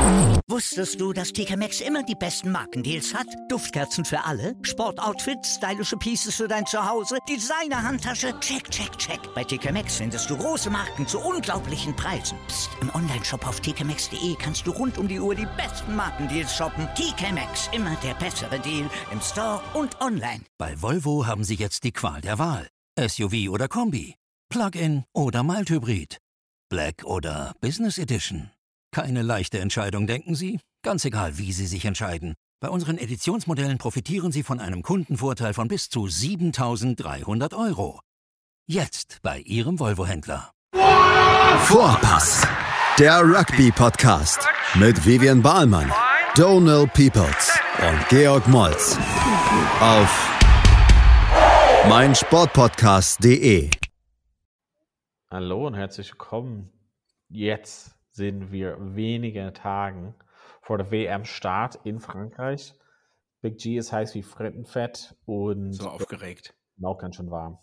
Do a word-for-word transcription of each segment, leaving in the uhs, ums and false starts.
Wusstest du, dass T K Maxx immer die besten Markendeals hat? Duftkerzen für alle, Sportoutfits, stylische Pieces für dein Zuhause, Designer-Handtasche, check, check, check. Bei T K Maxx findest du große Marken zu unglaublichen Preisen. Psst. Im Onlineshop auf t k maxx punkt d e kannst du rund um die Uhr die besten Markendeals shoppen. T K Maxx, immer der bessere Deal im Store und online. Bei Volvo haben Sie jetzt die Qual der Wahl. S U V oder Kombi, Plug-in oder Mild-Hybrid, Black oder Business Edition. Keine leichte Entscheidung, denken Sie? Ganz egal, wie Sie sich entscheiden. Bei unseren Editionsmodellen profitieren Sie von einem Kundenvorteil von bis zu siebentausenddreihundert Euro. Jetzt bei Ihrem Volvo-Händler. Vorpass, der Rugby-Podcast mit Vivian Bahlmann, Donald Peoples und Georg Moltz auf meinsportpodcast punkt de. Hallo und herzlich willkommen. Jetzt sind wir wenige Tage vor der W M-Start in Frankreich. Big G ist heiß wie Frittenfett und so aufgeregt. Auch ganz schön warm.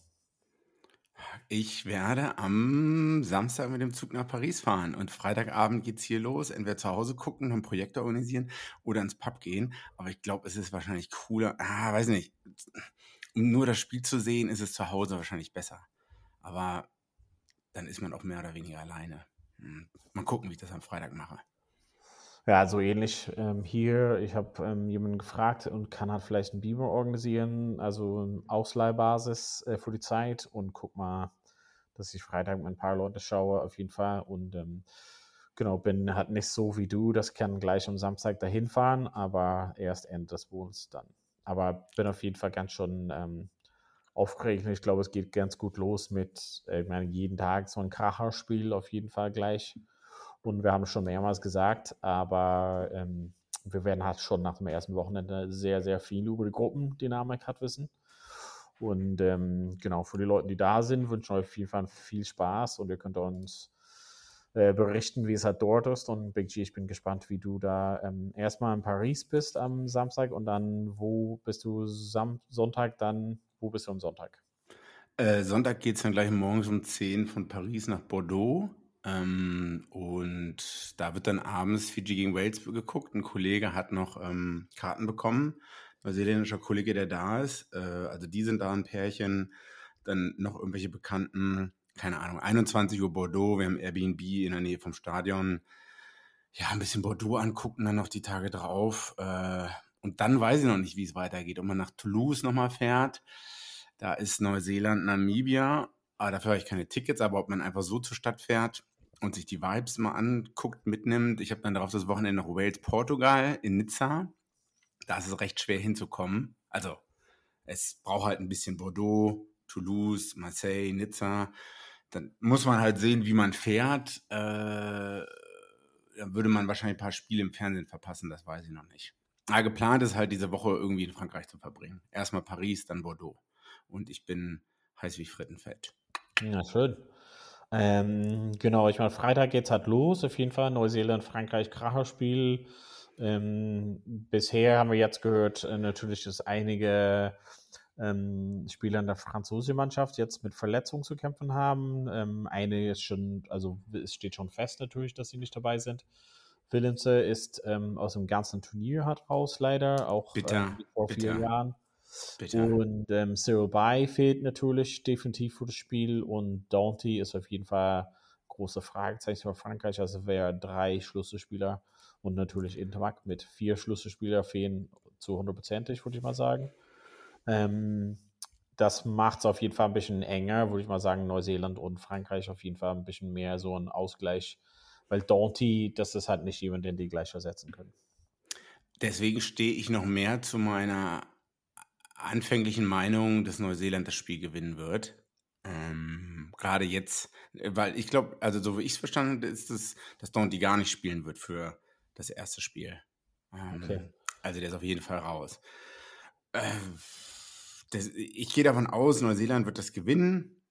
Ich werde am Samstag mit dem Zug nach Paris fahren und Freitagabend geht's hier los. Entweder zu Hause gucken, noch ein Projekt organisieren oder ins Pub gehen. Aber ich glaube, es ist wahrscheinlich cooler. Ah, weiß nicht. Um nur das Spiel zu sehen, ist es zu Hause wahrscheinlich besser. Aber dann ist man auch mehr oder weniger alleine. Hm. Mal gucken, wie ich das am Freitag mache. Ja, so ähnlich ähm, hier. Ich habe ähm, jemanden gefragt und kann halt vielleicht einen Beamer organisieren, also eine Ausleihbasis äh, für die Zeit und guck mal, dass ich Freitag mit ein paar Leute schaue, auf jeden Fall. Und ähm, genau, bin halt nicht so wie du, das kann gleich am Samstag dahin fahren, aber erst Ende des Monats dann. Aber bin auf jeden Fall ganz schon ähm, aufgeregt. Ich glaube, es geht ganz gut los mit, äh, ich meine, jeden Tag so ein Kracherspiel auf jeden Fall gleich. Und wir haben es schon mehrmals gesagt, aber ähm, wir werden halt schon nach dem ersten Wochenende sehr, sehr viel über die Gruppendynamik hat wissen. Und ähm, genau, für die Leute, die da sind, wünschen wir auf jeden Fall viel Spaß und ihr könnt uns äh, berichten, wie es halt dort ist. Und Big G, ich bin gespannt, wie du da ähm, erstmal in Paris bist am Samstag und dann, wo bist du Sam- Sonntag, dann, wo bist du am Sonntag? Äh, Sonntag geht es dann gleich morgens um zehn von Paris nach Bordeaux. Ähm, und da wird dann abends Fiji gegen Wales geguckt. Ein Kollege hat noch ähm, Karten bekommen, neuseeländischer Kollege, der da ist. Äh, also die sind da ein Pärchen. Dann noch irgendwelche Bekannten, keine Ahnung, einundzwanzig Uhr Bordeaux. Wir haben Airbnb in der Nähe vom Stadion. Ja, ein bisschen Bordeaux angucken, dann noch die Tage drauf. Äh, und dann weiß ich noch nicht, wie es weitergeht. Ob man nach Toulouse nochmal fährt. Da ist Neuseeland, Namibia. Aber dafür habe ich keine Tickets. Aber ob man einfach so zur Stadt fährt und sich die Vibes mal anguckt, mitnimmt. Ich habe dann darauf das Wochenende nach Wales, Portugal, in Nizza. Da ist es recht schwer hinzukommen. Also es braucht halt ein bisschen Bordeaux, Toulouse, Marseille, Nizza. Dann muss man halt sehen, wie man fährt. Äh, dann würde man wahrscheinlich ein paar Spiele im Fernsehen verpassen, das weiß ich noch nicht. Aber geplant ist halt, diese Woche irgendwie in Frankreich zu verbringen. Erstmal Paris, dann Bordeaux. Und ich bin heiß wie Frittenfett. Ja, schön. Ähm, genau, ich meine, Freitag geht's halt los, auf jeden Fall. Neuseeland, Frankreich, Kracherspiel. Ähm, bisher haben wir jetzt gehört, äh, natürlich, dass einige ähm, Spieler in der französischen Mannschaft jetzt mit Verletzungen zu kämpfen haben. Ähm, eine ist schon, also es steht schon fest natürlich, dass sie nicht dabei sind. Willemse ist ähm, aus dem ganzen Turnier halt raus, leider, auch Bitter, ähm, vor bitter. vier Jahren. Bitte. Und ähm, Cyril Bay fehlt natürlich definitiv für das Spiel und Dante ist auf jeden Fall große Fragezeichen für Frankreich. Also wäre drei Schlüsselspieler und natürlich Intermac mit vier Schlüsselspieler fehlen zu hundertprozentig, würde ich mal sagen. Ähm, das macht es auf jeden Fall ein bisschen enger, würde ich mal sagen. Neuseeland und Frankreich auf jeden Fall ein bisschen mehr so ein Ausgleich, weil Dante, das ist halt nicht jemand, den die gleich ersetzen können. Deswegen stehe ich noch mehr zu meiner anfänglichen Meinung, dass Neuseeland das Spiel gewinnen wird. Ähm, gerade jetzt, weil ich glaube, also so wie ich es verstanden habe, ist es, dass Dante gar nicht spielen wird für das erste Spiel. Ähm, Okay. Also der ist auf jeden Fall raus. Äh, das, ich gehe davon aus, Neuseeland wird das gewinnen.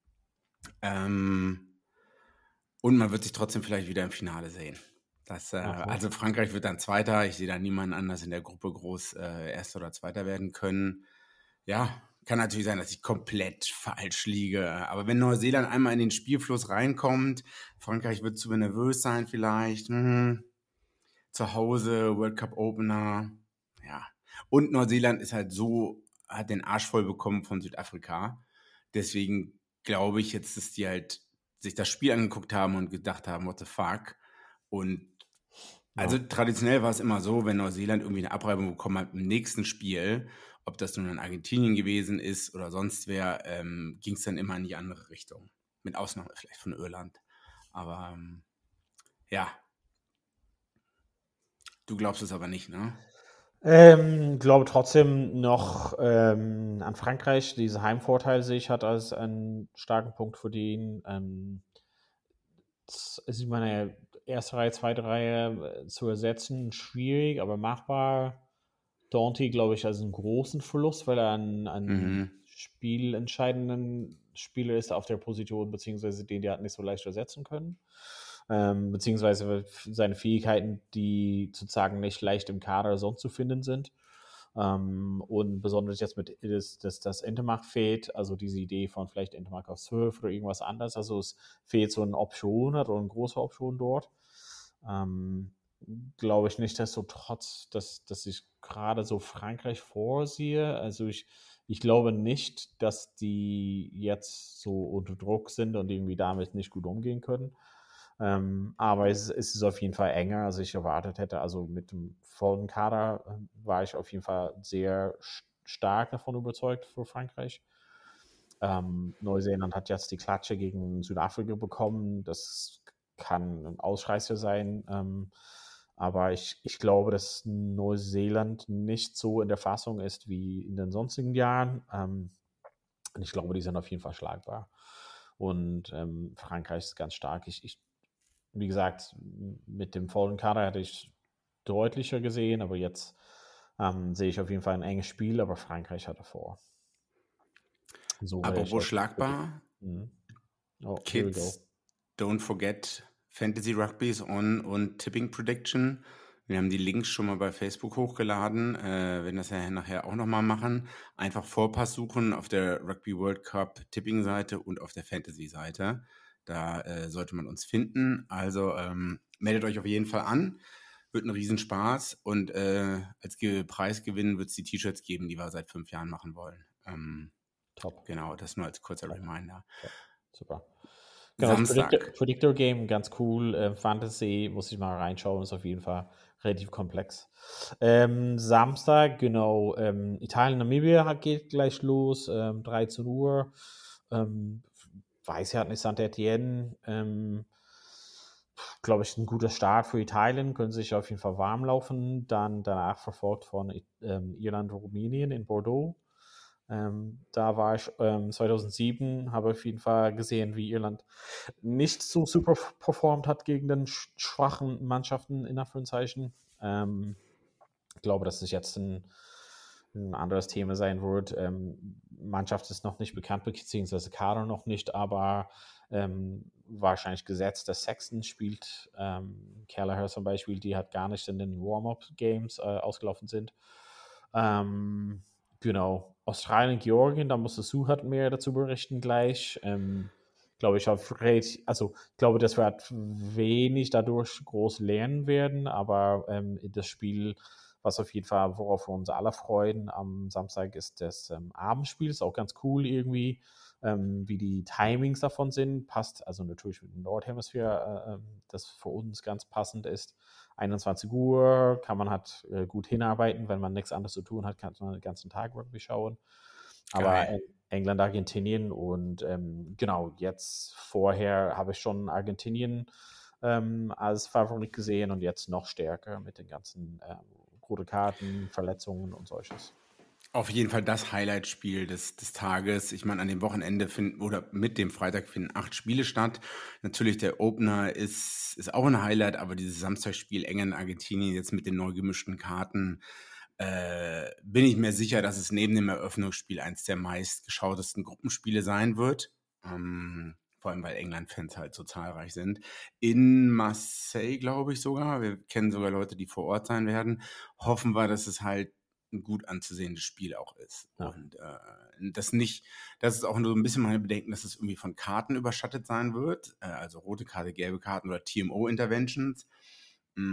Ähm, und man wird sich trotzdem vielleicht wieder im Finale sehen. Das, äh, Okay. Also Frankreich wird dann Zweiter. Ich sehe da niemanden anders in der Gruppe groß äh, Erster oder Zweiter werden können. Ja, kann natürlich sein, dass ich komplett falsch liege. Aber wenn Neuseeland einmal in den Spielfluss reinkommt, Frankreich wird zu nervös sein vielleicht, hm, zu Hause, World Cup Opener, ja. Und Neuseeland ist halt so, hat den Arsch voll bekommen von Südafrika. Deswegen glaube ich jetzt, dass die halt sich das Spiel angeguckt haben und gedacht haben, what the fuck. Und also ja. Traditionell war es immer so, wenn Neuseeland irgendwie eine Abreibung bekommen hat im nächsten Spiel, ob das nun in Argentinien gewesen ist oder sonst wer, ähm, ging es dann immer in die andere Richtung. Mit Ausnahme vielleicht von Irland. Aber ähm, ja. Du glaubst es aber nicht, ne? Ähm, glaube trotzdem noch ähm, an Frankreich. Diese Heimvorteil sehe ich hat als einen starken Punkt für den. Ähm, das ist meine erste Reihe, zweite Reihe zu ersetzen, schwierig, aber machbar. Danty, glaube ich, als einen großen Verlust, weil er ein, ein mhm. spielentscheidenden Spieler ist auf der Position, beziehungsweise den die hat nicht so leicht ersetzen können. Ähm, beziehungsweise seine Fähigkeiten, die sozusagen nicht leicht im Kader sonst zu finden sind. Ähm, und besonders jetzt mit das, das, das Intermark fehlt, also diese Idee von vielleicht Intermark auf zwölf oder irgendwas anderes, also es fehlt so eine Option oder eine große Option dort. Ähm, glaube ich nicht, dass so trotz, dass, dass ich gerade so Frankreich vorsehe, also ich Ich glaube nicht, dass die jetzt so unter Druck sind und irgendwie damit nicht gut umgehen können. Ähm, aber es, es ist auf jeden Fall enger, als ich erwartet hätte. Also mit dem vollen Kader äh, war ich auf jeden Fall sehr st- stark davon überzeugt für Frankreich. Ähm, Neuseeland hat jetzt die Klatsche gegen Südafrika bekommen. Das kann ein Ausreißer sein. Ähm, aber ich, ich glaube, dass Neuseeland nicht so in der Fassung ist wie in den sonstigen Jahren. Ähm, und ich glaube, die sind auf jeden Fall schlagbar. Und ähm, Frankreich ist ganz stark. Ich, ich, wie gesagt, mit dem vollen Kader hätte ich deutlicher gesehen, aber jetzt ähm, sehe ich auf jeden Fall ein enges Spiel, aber Frankreich hatte vor. So Apropos schlagbar, mhm. oh, Kids, don't forget, Fantasy Rugby is on und Tipping Prediction. Wir haben die Links schon mal bei Facebook hochgeladen, äh, werden das ja nachher auch nochmal machen. Einfach Vorpass suchen auf der Rugby World Cup Tipping-Seite und auf der Fantasy-Seite. Da äh, sollte man uns finden. Also ähm, meldet euch auf jeden Fall an. Wird ein Riesenspaß. Und äh, als Ge- Preisgewinn wird es die T-Shirts geben, die wir seit fünf Jahren machen wollen. Ähm, Top. Genau, das nur als kurzer Top. Reminder. Top. Super. Genau, Samstag. Predictor, Predictor Game, ganz cool. Äh, Fantasy, muss ich mal reinschauen, ist auf jeden Fall relativ komplex. Ähm, Samstag, genau, ähm, Italien-Namibia geht gleich los, ähm, dreizehn Uhr. Ähm, weiß ja nicht, Saint-Étienne. Ähm, glaube ich, ein guter Start für Italien, können sich auf jeden Fall warm laufen. Dann danach verfolgt von ähm, Irland-Rumänien in Bordeaux. Ähm, da war ich ähm, zweitausendsieben, habe auf jeden Fall gesehen, wie Irland nicht so super performt hat gegen den sch- schwachen Mannschaften, in Anführungszeichen. Ähm, ich glaube, dass es jetzt ein, ein anderes Thema sein wird. Ähm, Mannschaft ist noch nicht bekannt, beziehungsweise Kader noch nicht, aber ähm, wahrscheinlich gesetzt, dass Sexton spielt. Ähm, Kelleher zum Beispiel, die hat gar nicht in den Warm-Up-Games äh, ausgelaufen sind. Ähm, Genau. Australien, Georgien, da musste Suhat mehr dazu berichten gleich. Ähm, glaube ich, auf also ich glaube, dass wir halt wenig dadurch groß lernen werden, aber ähm, das Spiel, was auf jeden Fall, worauf wir uns alle freuen am Samstag, ist das ähm, Abendspiel. Ist auch ganz cool irgendwie, ähm, wie die Timings davon sind. Passt also natürlich mit dem Nordhemisphäre, äh, das für uns ganz passend ist. einundzwanzig Uhr kann man halt äh, gut hinarbeiten, wenn man nichts anderes zu tun hat, kann man den ganzen Tag Rugby schauen. Aber äh, England, Argentinien und ähm, genau, jetzt vorher habe ich schon Argentinien ähm, als Favorit gesehen und jetzt noch stärker mit den ganzen ähm, rote Karten, Verletzungen und solches. Auf jeden Fall das Highlight-Spiel des, des Tages. Ich meine, an dem Wochenende finden, oder mit dem Freitag finden acht Spiele statt. Natürlich, der Opener ist, ist auch ein Highlight, aber dieses Samstagsspiel England, Argentinien, jetzt mit den neu gemischten Karten, äh, bin ich mir sicher, dass es neben dem Eröffnungsspiel eins der meistgeschautesten Gruppenspiele sein wird. Ähm, vor allem, weil England-Fans halt so zahlreich sind. In Marseille, glaube ich sogar. Wir kennen sogar Leute, die vor Ort sein werden. Hoffen wir, dass es halt ein gut anzusehendes Spiel auch ist. Ja. Und äh, das nicht, das ist auch nur so ein bisschen meine Bedenken, dass es irgendwie von Karten überschattet sein wird, äh, also rote Karte, gelbe Karten oder T M O-Interventions. Mhm.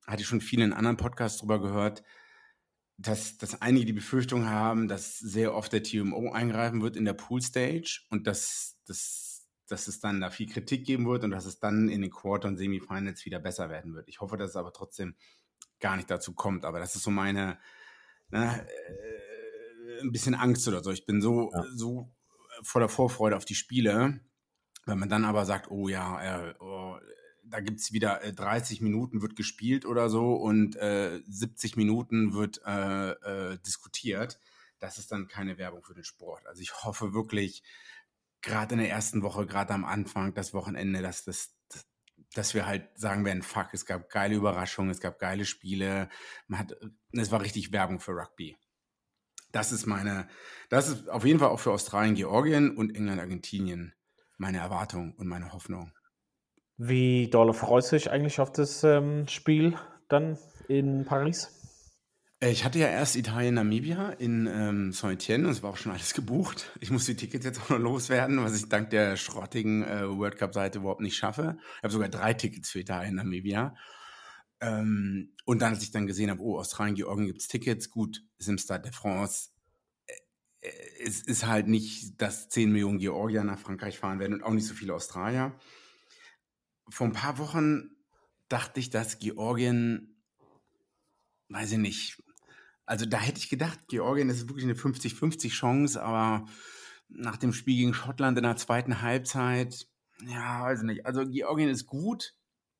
hatte ich schon viele in anderen Podcasts drüber gehört, dass, dass einige die Befürchtung haben, dass sehr oft der T M O eingreifen wird in der Pool-Stage und dass, dass, dass es dann da viel Kritik geben wird und dass es dann in den Quarter- und Semifinals wieder besser werden wird. Ich hoffe, dass es aber trotzdem gar nicht dazu kommt, aber das ist so meine, ne, äh, ein bisschen Angst oder so. Ich bin so, ja. so voller Vorfreude auf die Spiele, wenn man dann aber sagt, oh ja, äh, oh, da gibt es wieder äh, dreißig Minuten wird gespielt oder so und äh, siebzig Minuten wird äh, äh, diskutiert. Das ist dann keine Werbung für den Sport. Also ich hoffe wirklich, gerade in der ersten Woche, gerade am Anfang, das Wochenende, dass, das, dass wir halt sagen werden, fuck, es gab geile Überraschungen, es gab geile Spiele. Man hat, es war richtig Werbung für Rugby. Das ist meine, das ist auf jeden Fall auch für Australien, Georgien und England, Argentinien meine Erwartung und meine Hoffnung. Wie doll freust du dich eigentlich auf das ähm, Spiel dann in Paris? Ich hatte ja erst Italien, Namibia in ähm, Saint-Étienne und es war auch schon alles gebucht. Ich muss die Tickets jetzt auch noch loswerden, was ich dank der schrottigen äh, World Cup-Seite überhaupt nicht schaffe. Ich habe sogar drei Tickets für Italien, Namibia. Ähm, und dann, als ich dann gesehen habe, oh, Australien, Georgien gibt es Tickets, gut, ist im Stade de France. Äh, es ist halt nicht, dass zehn Millionen Georgier nach Frankreich fahren werden und auch nicht so viele Australier. Vor ein paar Wochen dachte ich, dass Georgien, weiß ich nicht, also da hätte ich gedacht, Georgien ist wirklich eine fünfzig fünfzig Chance, aber nach dem Spiel gegen Schottland in der zweiten Halbzeit, ja, weiß ich nicht. Also Georgien ist gut,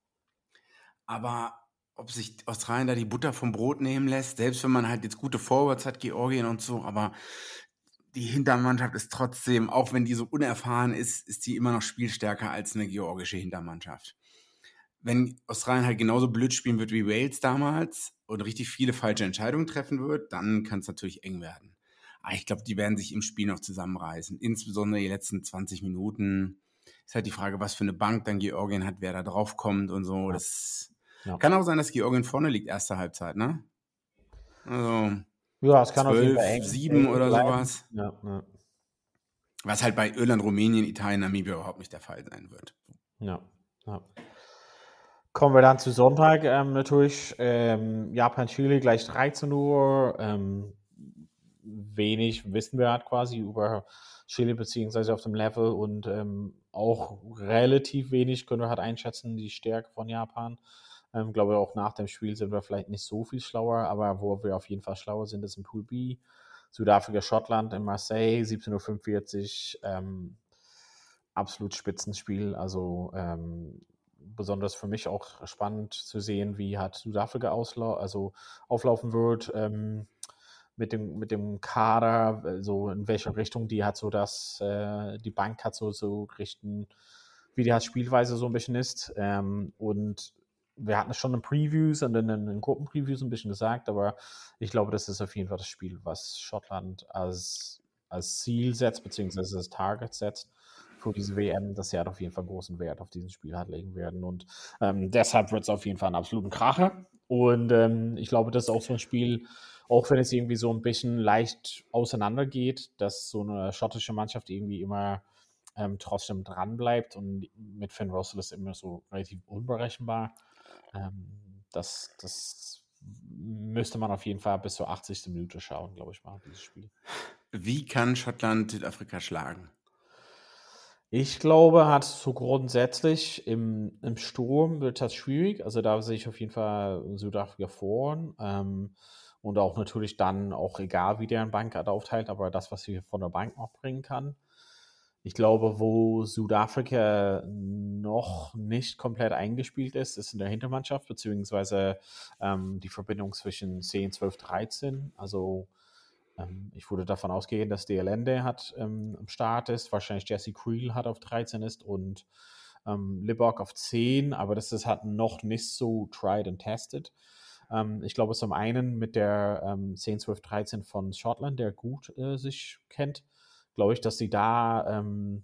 aber ob sich Australien da die Butter vom Brot nehmen lässt, selbst wenn man halt jetzt gute Forwards hat, Georgien und so, aber die Hintermannschaft ist trotzdem, auch wenn die so unerfahren ist, ist die immer noch spielstärker als eine georgische Hintermannschaft. Wenn Australien halt genauso blöd spielen wird wie Wales damals und richtig viele falsche Entscheidungen treffen wird, dann kann es natürlich eng werden. Aber ich glaube, die werden sich im Spiel noch zusammenreißen. Insbesondere die letzten zwanzig Minuten. Ist halt die Frage, was für eine Bank dann Georgien hat, wer da drauf kommt und so. Ja. Das ja. Kann auch sein, dass Georgien vorne liegt, erste Halbzeit, ne? Also ja, es kann zwölf, auf jeden Fall eng, sieben eng oder bleiben. Sowas. Ja, ja. Was halt bei Irland, Rumänien, Italien, Namibia überhaupt nicht der Fall sein wird. Ja, ja. Kommen wir dann zu Sonntag ähm, natürlich. Ähm, Japan, Chile gleich dreizehn Uhr. Ähm, wenig wissen wir halt quasi über Chile beziehungsweise auf dem Level und ähm, auch relativ wenig können wir halt einschätzen, die Stärke von Japan. Ich ähm, glaube auch nach dem Spiel sind wir vielleicht nicht so viel schlauer, aber wo wir auf jeden Fall schlauer sind, ist im Pool B. Südafrika, Schottland in Marseille, siebzehn Uhr fünfundvierzig. Ähm, absolut Spitzenspiel, also ähm, besonders für mich auch spannend zu sehen, wie halt Südafrika ausla- also auflaufen wird ähm, mit dem, mit dem Kader, so in welche Richtung die hat so das, äh, die Bank hat so, so richten, wie die halt Spielweise so ein bisschen ist. Ähm, und wir hatten es schon in Previews und in den Gruppenpreviews ein bisschen gesagt, aber ich glaube, das ist auf jeden Fall das Spiel, was Schottland als, als Ziel setzt, beziehungsweise als Target setzt für diese W M, dass sie halt auf jeden Fall großen Wert auf diesen Spiel halt legen werden. Und ähm, deshalb wird es auf jeden Fall einen absoluten Kracher. Und ähm, ich glaube, das ist auch so ein Spiel, auch wenn es irgendwie so ein bisschen leicht auseinandergeht, dass so eine schottische Mannschaft irgendwie immer ähm, trotzdem dran bleibt. Und mit Finn Russell ist immer so relativ unberechenbar. Ähm, das, das müsste man auf jeden Fall bis zur achtzigsten Minute schauen, glaube ich mal, dieses Spiel. Wie kann Schottland Südafrika schlagen? Ich glaube, hat so grundsätzlich im, im Sturm wird das schwierig. Also da sehe ich auf jeden Fall Südafrika vor. Ähm, und auch natürlich dann, auch egal wie deren Bank aufteilt, aber das, was sie von der Bank noch bringen kann. Ich glaube, wo Südafrika noch nicht komplett eingespielt ist, ist in der Hintermannschaft, beziehungsweise ähm, die Verbindung zwischen zehn, zwölf, dreizehn. Also ähm, ich würde davon ausgehen, dass der Lende hat ähm, am Start ist, wahrscheinlich Jesse Creel hat auf dreizehn ist und ähm, Libbok auf zehn, aber das ist halt noch nicht so tried and tested. Ähm, ich glaube, zum einen mit der ähm, zehn, zwölf, dreizehn von Schottland, der gut äh, sich kennt, glaube ich, dass sie da ähm,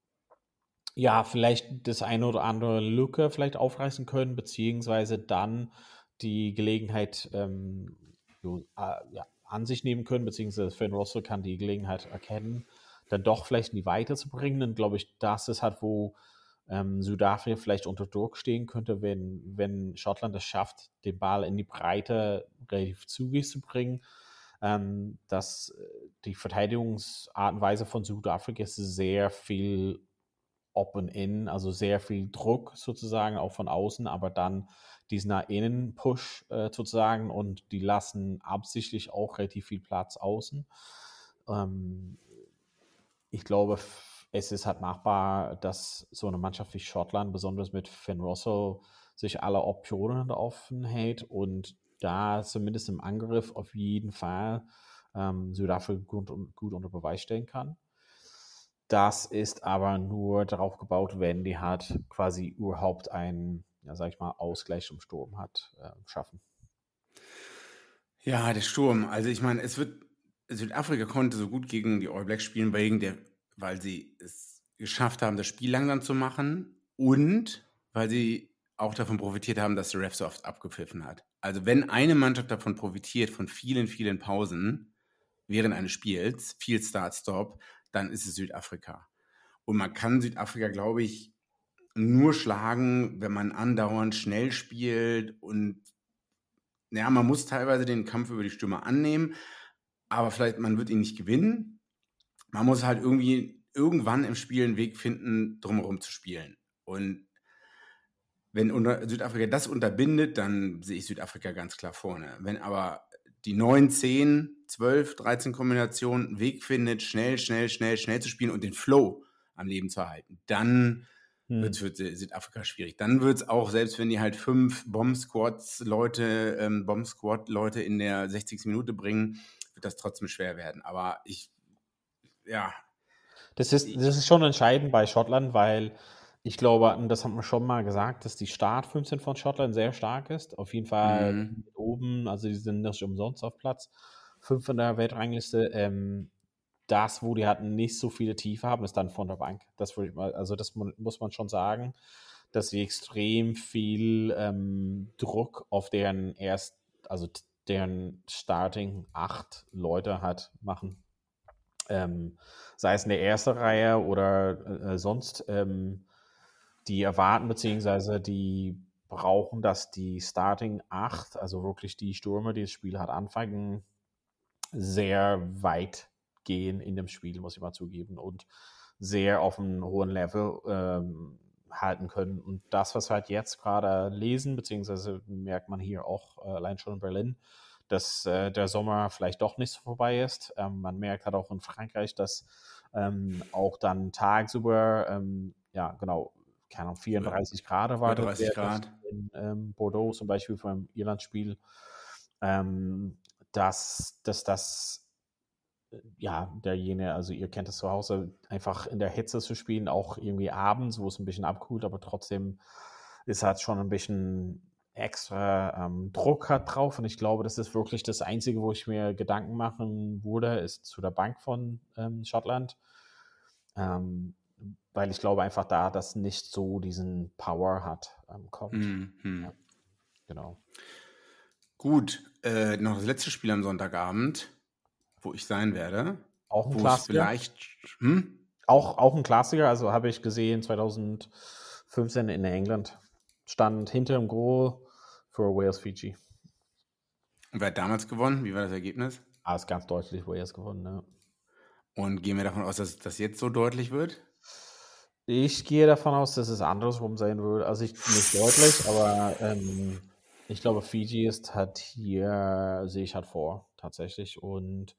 ja vielleicht das eine oder andere Lücke vielleicht aufreißen können, beziehungsweise dann die Gelegenheit ähm, so, äh, ja, an sich nehmen können, beziehungsweise Finn Russell kann die Gelegenheit erkennen, dann doch vielleicht in die Weite zu bringen. Und glaube ich, das ist halt, wo ähm, Südafrika vielleicht unter Druck stehen könnte, wenn, wenn Schottland es schafft, den Ball in die Breite relativ zügig zu bringen. Ähm, dass die Verteidigungsart und Weise von Südafrika ist sehr viel Up und In, also sehr viel Druck sozusagen, auch von außen, aber dann diesen nach innen Push äh, sozusagen und die lassen absichtlich auch relativ viel Platz außen. Ähm, ich glaube, es ist halt machbar, dass so eine Mannschaft wie Schottland, besonders mit Finn Russell, sich alle Optionen offen hält und da zumindest im Angriff auf jeden Fall ähm, Südafrika gut, gut unter Beweis stellen kann. Das ist aber nur darauf gebaut, wenn die halt quasi überhaupt einen, ja, sag ich mal, Ausgleich im Sturm hat, äh, schaffen. Ja, der Sturm. Also ich meine, es wird, Südafrika konnte so gut gegen die All Blacks spielen, wegen der, weil sie es geschafft haben, das Spiel langsam zu machen und weil sie auch davon profitiert haben, dass der Ref so oft abgepfiffen hat. Also wenn eine Mannschaft davon profitiert, von vielen, vielen Pausen während eines Spiels, viel Start-Stop, dann ist es Südafrika. Und man kann Südafrika, glaube ich, nur schlagen, wenn man andauernd schnell spielt und ja, man muss teilweise den Kampf über die Stürmer annehmen, aber vielleicht, man wird ihn nicht gewinnen. Man muss halt irgendwie irgendwann im Spiel einen Weg finden, drumherum zu spielen. Und wenn unter, Südafrika das unterbindet, dann sehe ich Südafrika ganz klar vorne. Wenn aber die neun, zehn, zwölf, dreizehn Kombination einen Weg findet, schnell, schnell, schnell, schnell zu spielen und den Flow am Leben zu erhalten, dann hm. wird es für Südafrika schwierig. Dann wird es auch, selbst wenn die halt fünf Bomb-Squads-Leute, ähm, Bomb-Squad-Leute in der sechzigsten Minute bringen, wird das trotzdem schwer werden. Aber ich, ja. Das ist, das ist schon entscheidend bei Schottland, weil ich glaube, und das haben wir schon mal gesagt, dass die Start fünfzehn von Schottland sehr stark ist. Auf jeden Fall mhm. oben, also die sind nicht umsonst auf Platz fünf in der Weltrangliste. Ähm, das, wo die halt nicht so viele Tiefe haben, ist dann von der Bank. Das würde ich mal, also das muss man schon sagen, dass sie extrem viel ähm, Druck auf deren erst, also deren Starting acht Leute hat machen. Ähm, sei es in der ersten Reihe oder äh, sonst. Ähm, die erwarten beziehungsweise die brauchen, dass die Starting acht, also wirklich die Stürmer, die das Spiel hat, anfangen, sehr weit gehen in dem Spiel, muss ich mal zugeben, und sehr auf einem hohen Level ähm, halten können. Und das, was wir halt jetzt gerade lesen, beziehungsweise merkt man hier auch äh, allein schon in Berlin, dass äh, der Sommer vielleicht doch nicht so vorbei ist. Ähm, man merkt halt auch in Frankreich, dass ähm, auch dann tagsüber, ähm, ja genau, keine Ahnung, vierunddreißig Grad war vierunddreißig Grad in ähm, Bordeaux zum Beispiel vom Irland-Spiel, ähm, dass, dass das ja, derjenige, also ihr kennt es zu Hause, einfach in der Hitze zu spielen, auch irgendwie abends, wo es ein bisschen abkühlt, aber trotzdem ist halt schon ein bisschen extra ähm, Druck hat drauf und ich glaube, das ist wirklich das Einzige, wo ich mir Gedanken machen würde, ist zu der Bank von ähm, Schottland, ähm, weil ich glaube einfach da, dass nicht so diesen Power hat, ähm, kommt. Mhm. Ja, genau. Gut, äh, noch das letzte Spiel am Sonntagabend, wo ich sein werde. Auch ein wo Klassiker. Vielleicht, hm? auch, auch ein Klassiker, also habe ich gesehen zwanzig fünfzehn in England. Stand hinter dem Goal für Wales Fiji. Und wer hat damals gewonnen? Wie war das Ergebnis? Ah, ist ganz deutlich Wales gewonnen, ja. Und gehen wir davon aus, dass das jetzt so deutlich wird? Ich gehe davon aus, dass es andersrum sein wird. Also ich nicht deutlich, aber ähm, ich glaube, Fiji ist halt hier, sehe ich halt vor, tatsächlich. Und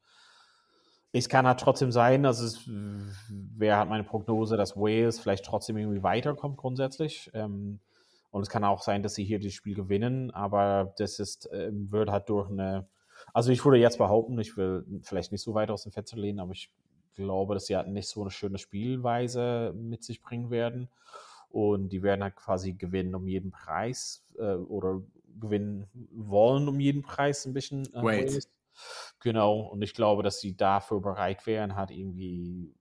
es kann halt trotzdem sein, dass es wäre halt meine Prognose, dass Wales vielleicht trotzdem irgendwie weiterkommt grundsätzlich. Ähm, und es kann auch sein, dass sie hier das Spiel gewinnen, aber das ist, ähm, wird halt durch eine, also ich würde jetzt behaupten, ich will vielleicht nicht so weit aus dem Fenster lehnen, aber ich glaube, dass sie halt nicht so eine schöne Spielweise mit sich bringen werden. Und die werden halt quasi gewinnen um jeden Preis äh, oder gewinnen wollen um jeden Preis ein bisschen. Äh, Wales. Genau, und ich glaube, dass sie dafür bereit wären, halt irgendwie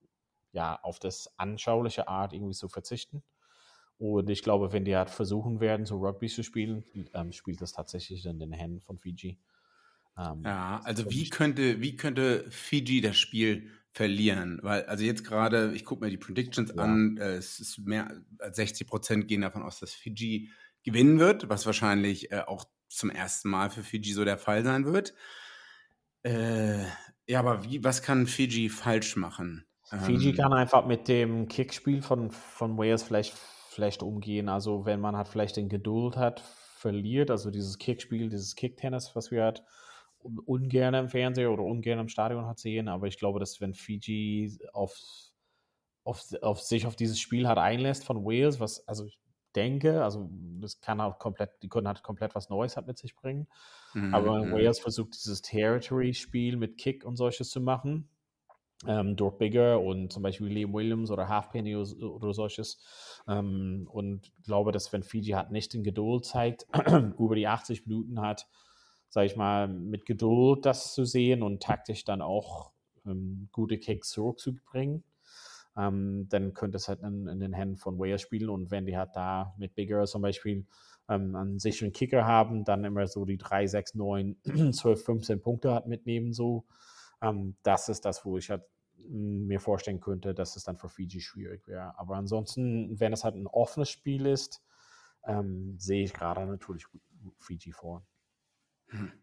ja auf das anschauliche Art irgendwie zu verzichten. Und ich glaube, wenn die halt versuchen werden, so Rugby zu spielen, ähm, spielt das tatsächlich in den Händen von Fiji. Ähm, Ja, also wie könnte, wie könnte Fiji das Spiel verlieren? Weil, also jetzt gerade, ich gucke mir die Predictions Ja. an, äh, es ist mehr als sechzig Prozent gehen davon aus, dass Fiji gewinnen wird, was wahrscheinlich äh, auch zum ersten Mal für Fiji so der Fall sein wird. Äh, ja, aber wie, was kann Fiji falsch machen? Fiji Ähm, kann einfach mit dem Kickspiel von, von Wales vielleicht, vielleicht umgehen. Also wenn man halt vielleicht den Geduld hat, verliert, also dieses Kickspiel, dieses Kicktennis, was wir halt un- ungern im Fernseher oder ungern im Stadion hat sehen. Aber ich glaube, dass wenn Fiji auf, auf, auf sich auf dieses Spiel halt einlässt von Wales, was also ich denke, also das kann halt komplett, die können halt komplett was Neues halt mit sich bringen. Aber wenn mhm. Wales versucht, dieses Territory-Spiel mit Kick und solches zu machen, ähm, durch Bigger und zum Beispiel Liam Williams oder Halfpenny oder, oder solches. Ähm, und glaube, dass wenn Fiji halt nicht den Geduld zeigt, über die achtzig Minuten hat, sage ich mal, mit Geduld das zu sehen und taktisch dann auch ähm, gute Kicks zurückzubringen, ähm, dann könnte es halt in, in den Händen von Wales spielen. Und wenn die halt da mit Bigger zum Beispiel ähm, einen sicheren Kicker haben, dann immer so die drei, sechs, neun, zwölf, fünfzehn Punkte halt mitnehmen, so. Ähm, das ist das, wo ich halt m, mir vorstellen könnte, dass es dann für Fiji schwierig wäre. Aber ansonsten, wenn es halt ein offenes Spiel ist, ähm, sehe ich gerade natürlich Fiji vor. Hm.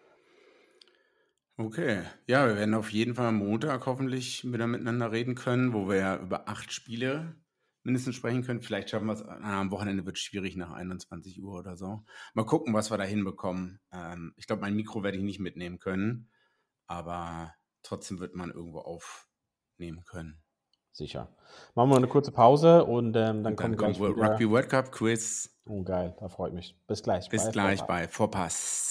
Okay, ja, wir werden auf jeden Fall am Montag hoffentlich wieder miteinander reden können, wo wir ja über acht Spiele mindestens sprechen können. Vielleicht schaffen wir es, ah, am Wochenende wird es schwierig nach einundzwanzig Uhr oder so. Mal gucken, was wir da hinbekommen. Ähm, ich glaube, mein Mikro werde ich nicht mitnehmen können, aber trotzdem wird man irgendwo aufnehmen können. Sicher. Machen wir eine kurze Pause und ähm, dann, Und dann kommen kommt gleich World wieder. Rugby World Cup Quiz. Oh, geil, da freut mich. Bis gleich. Bis bei gleich Vorpass. bei Vorpass.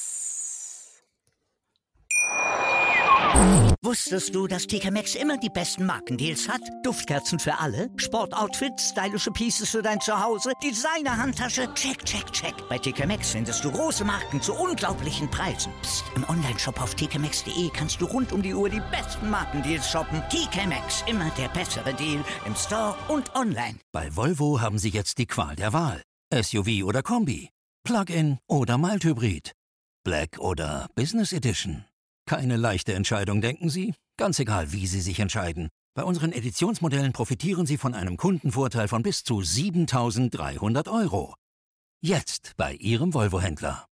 Wusstest du, dass T K Maxx immer die besten Markendeals hat? Duftkerzen für alle, Sportoutfits, stylische Pieces für dein Zuhause, Designer-Handtasche, check, check, check. Bei T K Maxx findest du große Marken zu unglaublichen Preisen. Psst. Im Onlineshop auf t k maxx punkt d e kannst du rund um die Uhr die besten Markendeals shoppen. T K Maxx, immer der bessere Deal im Store und online. Bei Volvo haben Sie jetzt die Qual der Wahl. S U V oder Kombi, Plug-in oder Mild-Hybrid, Black oder Business Edition. Keine leichte Entscheidung, denken Sie? Ganz egal, wie Sie sich entscheiden. Bei unseren Editionsmodellen profitieren Sie von einem Kundenvorteil von bis zu siebentausenddreihundert Euro. Jetzt bei Ihrem Volvo-Händler.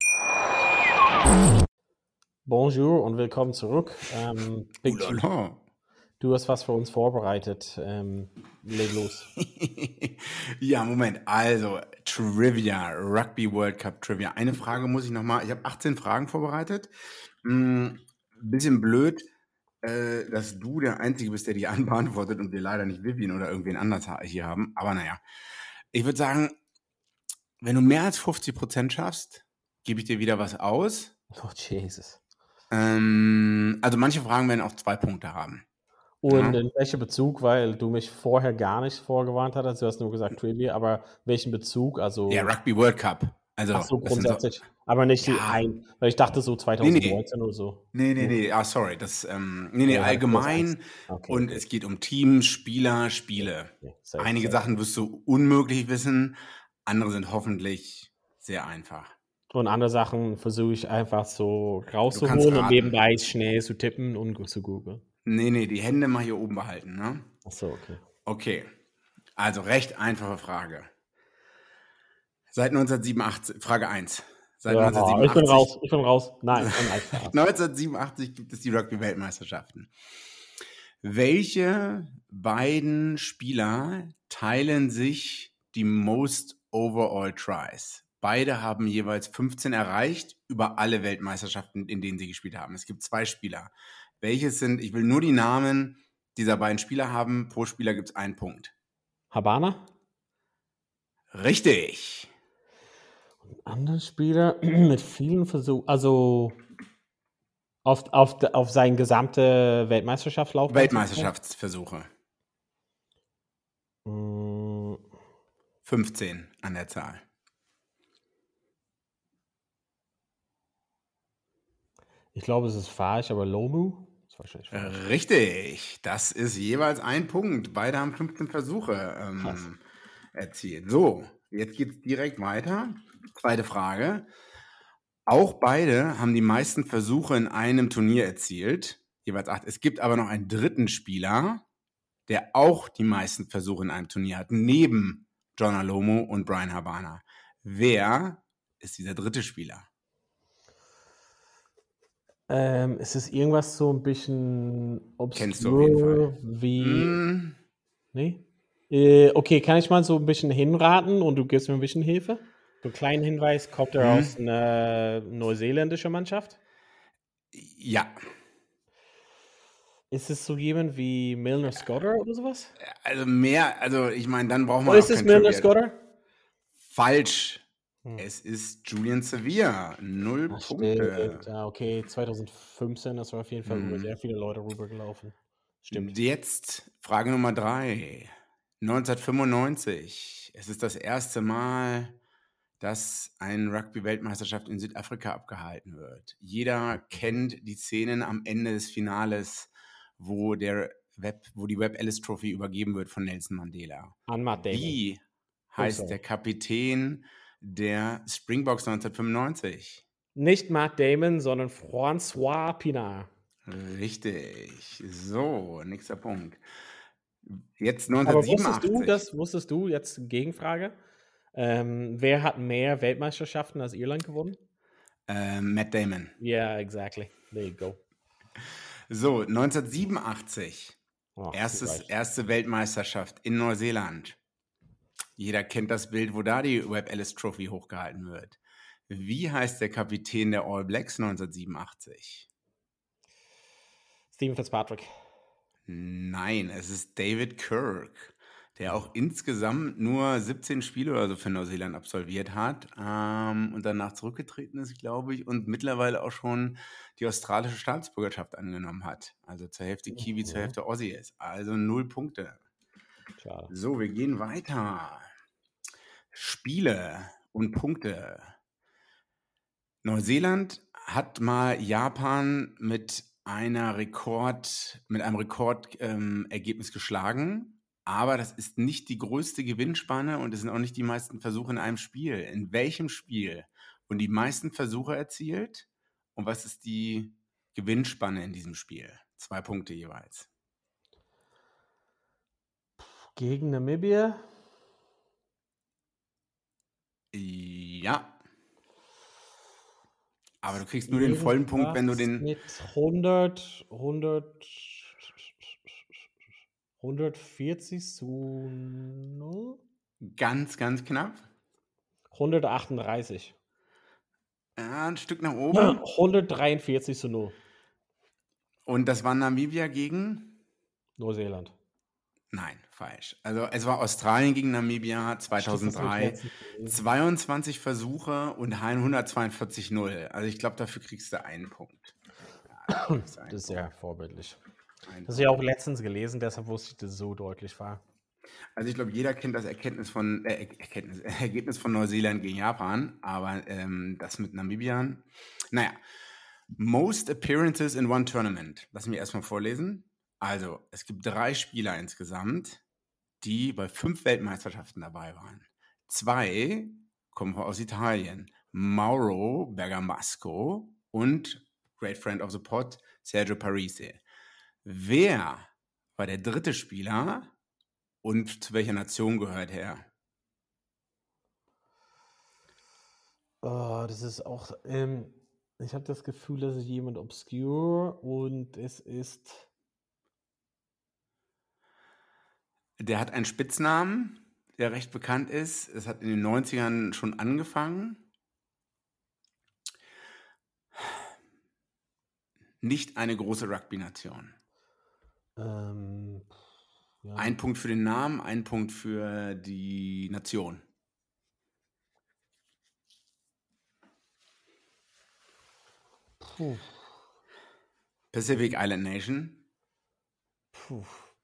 Bonjour und willkommen zurück. Ähm, Big G, Ulala. du hast was für uns vorbereitet. Ähm, leg los. Ja, Moment. Also, Trivia, Rugby World Cup Trivia. Eine Frage muss ich nochmal. Ich habe achtzehn Fragen vorbereitet. Hm, bisschen blöd, äh, dass du der Einzige bist, der die anbeantwortet und wir leider nicht Vivian oder irgendwen anders ha- hier haben. Aber naja, ich würde sagen, wenn du mehr als fünfzig Prozent schaffst, gebe ich dir wieder was aus. Oh, Jesus. Ähm, also manche Fragen werden auch zwei Punkte haben. Und Ja. in welchem Bezug, weil du mich vorher gar nicht vorgewarnt hattest, du hast nur gesagt Trivia, aber welchen Bezug, also, Ja, Rugby World Cup. Also, ach so, das sind so, grundsätzlich, aber nicht die ja, ein, weil ich dachte so nee, zwanzig nee, neunzeen oder so. nee, nee, Hm. nee, ah, sorry, das, ähm, nee, nee, Ja, hatte ich kurz allgemein Angst. Okay, und okay. es geht um Teams, Spieler, Spiele. Ja, safe, Einige safe. Sachen wirst du unmöglich wissen, andere sind hoffentlich sehr einfach. Und andere Sachen versuche ich einfach so Du kannst rauszuholen und raten. nebenbei schnell zu tippen und zu googeln. Nee, nee, die Hände mal hier oben behalten, ne? Ach so, okay. Okay, also recht einfache Frage. Seit neunzehnhundertsiebenundachtzig, Frage eins. Seit Ja, ich bin neunzehnhundertsiebenundachtzig, raus, ich bin raus. Nein, nein, Spaß. neunzehnhundertsiebenundachtzig gibt es die Rugby-Weltmeisterschaften. Welche beiden Spieler teilen sich die Most Overall Tries? Beide haben jeweils fünfzehn erreicht über alle Weltmeisterschaften, in denen sie gespielt haben. Es gibt zwei Spieler. Welches sind, ich will nur die Namen dieser beiden Spieler haben. Pro Spieler gibt es einen Punkt. Habana? Richtig. Andere Spieler mit vielen Versuchen, also auf, auf, auf seine gesamte Weltmeisterschaftslaufbahn? Weltmeisterschaftsversuche. Mm, fünfzehn an der Zahl. Ich glaube, es ist falsch, aber Lomu ist wahrscheinlich falsch. Richtig. Das ist jeweils ein Punkt. Beide haben fünfzehn Versuche Krass. ähm, erzielt. So, jetzt geht es direkt weiter. Zweite Frage. Auch beide haben die meisten Versuche in einem Turnier erzielt, jeweils acht. Es gibt aber noch einen dritten Spieler, der auch die meisten Versuche in einem Turnier hat, neben John Alomo und Brian Habana. Wer ist dieser dritte Spieler? Ähm, ist es irgendwas so ein bisschen Kennst du auf jeden Fall. obscure wie... Mm, Nee? Äh, okay, kann ich mal so ein bisschen hinraten und du gibst mir ein bisschen Hilfe? So einen kleinen Hinweis, kommt er Mhm. aus einer neuseeländischen Mannschaft? ja, Ist es so jemand wie Milner Scotter oder sowas? also mehr, also ich meine, dann braucht man Oder auch ist es kein Milner Trivia. Scotter? Falsch. Hm. Es ist Julian Sevilla. Null Ach, Punkte. stimmt. Ja, okay, zwanzig fünfzehn, das war auf jeden Fall über Mhm. sehr viele Leute rübergelaufen. Stimmt. Jetzt Frage Nummer drei. neunzehnhundertfünfundneunzig. Es ist das erste Mal, dass eine Rugby-Weltmeisterschaft in Südafrika abgehalten wird. Jeder kennt die Szenen am Ende des Finales, wo, der Webb, wo die Webb Ellis Trophy übergeben wird von Nelson Mandela. An Matt Damon. Wie Oh, heißt sorry. der Kapitän der Springboks neunzehnhundertfünfundneunzig? Nicht Matt Damon, sondern François Pinard. Richtig. So, nächster Punkt. Jetzt Aber wusstest neunzehnhundertsiebenundachtzig. du, das, wusstest du, jetzt Gegenfrage, ähm, wer hat mehr Weltmeisterschaften als Irland gewonnen? Ähm, Matt Damon. Yeah, exactly. There you go. So, neunzehnhundertsiebenundachtzig. Oh, Erstes, right. erste Weltmeisterschaft in Neuseeland. Jeder kennt das Bild, wo da die Webb Ellis Trophy hochgehalten wird. Wie heißt der Kapitän der All Blacks neunzehnhundertsiebenundachtzig? Stephen Fitzpatrick. Nein, es ist David Kirk, der auch insgesamt nur siebzehn Spiele oder so für Neuseeland absolviert hat ähm, und danach zurückgetreten ist, glaube ich, und mittlerweile auch schon die australische Staatsbürgerschaft angenommen hat. Also zur Hälfte Kiwi, zur Mhm. Hälfte Aussie ist. Also null Punkte. Schade. So, wir gehen weiter. Spiele und Punkte. Neuseeland hat mal Japan mit einer Rekord, mit einem Rekordergebnis ähm, geschlagen, aber das ist nicht die größte Gewinnspanne und es sind auch nicht die meisten Versuche in einem Spiel. In welchem Spiel wurden die meisten Versuche erzielt und was ist die Gewinnspanne in diesem Spiel? Zwei Punkte jeweils. Gegen Namibia? Ja. Aber du kriegst nur den vollen Punkt, wenn du den... Mit hundert, hundert, hundertvierzig zu null? Ganz, ganz knapp. hundertachtunddreißig. Ja, ein Stück nach oben. hundertdreiundvierzig zu null. Und das war Namibia gegen? Neuseeland. Nein, falsch. Also es war Australien gegen Namibia zweitausenddrei. zweiundzwanzig Versuche und hundertzweiundvierzig null. Also ich glaube, dafür kriegst du einen Punkt. Ja, du kriegst einen Das ist Punkt. sehr vorbildlich. Einen Das habe ich auch letztens gelesen, deshalb wusste ich, dass es so deutlich war. Also ich glaube, jeder kennt das Erkenntnis von, äh, Erkenntnis, Ergebnis von Neuseeland gegen Japan, aber ähm, das mit Namibia. Naja, most appearances in one tournament. Lass mich erstmal vorlesen. Also, es gibt drei Spieler insgesamt, die bei fünf Weltmeisterschaften dabei waren. Zwei kommen aus Italien. Mauro Bergamasco und Great Friend of the Pod, Sergio Parisse. Wer war der dritte Spieler und zu welcher Nation gehört er? Oh, das ist auch, ähm, ich habe das Gefühl, das ist jemand obscure und es ist... Der hat einen Spitznamen, der recht bekannt ist. Es hat in den neunzigern schon angefangen. Nicht eine große Rugby-Nation. Ähm, ja. Ein Punkt für den Namen, ein Punkt für die Nation. Puh. Pacific Island Nation. Puh.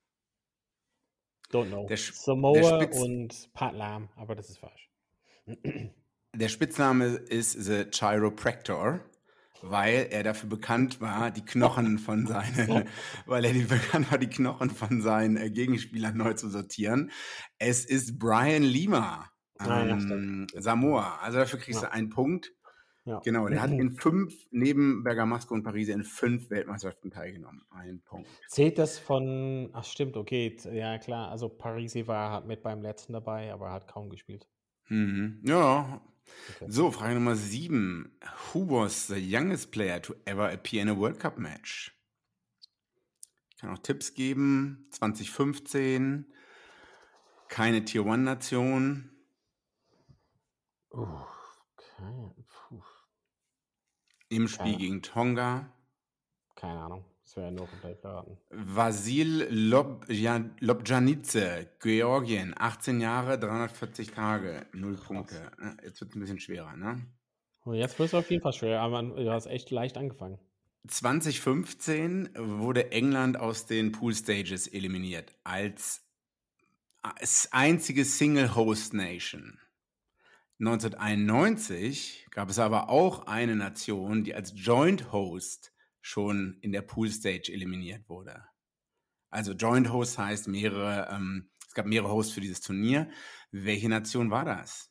Don't know. Der, Sch- Samoa der, Spitz, und Pat Lam, aber das ist falsch. der Spitzname ist The Chiropractor, weil er dafür bekannt war, die Knochen von seinen, weil er die bekannt war, die Knochen von seinen äh, Gegenspielern neu zu sortieren. Es ist Brian Lima, Ah, ja, ähm, Samoa. Also dafür kriegst Ja. du einen Punkt. Ja. Genau, der hat in fünf, neben Bergamasco und Paris, in fünf Weltmeisterschaften teilgenommen. Ein Punkt. Zählt das von, ach stimmt, okay, t- ja klar, also Parisi war halt mit beim letzten dabei, aber hat kaum gespielt. Mhm. Ja. Okay. So, Frage Nummer sieben. Who was the youngest player to ever appear in a World Cup match? Ich kann auch Tipps geben. zwanzig fünfzehn. Keine Tier-One-Nation. Uh, okay. Puh. Im Spiel Ja. gegen Tonga. Keine Ahnung, das wäre ja nur komplett verraten. Vasil Lobja- Lobjanidze, Georgien, achtzehn Jahre, dreihundertvierzig Tage, null Punkte. Ja, jetzt wird es ein bisschen schwerer, ne? Und jetzt wird es auf jeden Fall schwer, aber du hast echt leicht angefangen. zwanzig fünfzehn wurde England aus den Pool Stages eliminiert als, als einzige Single-Host-Nation. neunzehnhunderteinundneunzig gab es aber auch eine Nation, die als Joint Host schon in der Pool Stage eliminiert wurde. Also Joint Host heißt mehrere, ähm, es gab mehrere Hosts für dieses Turnier. Welche Nation war das?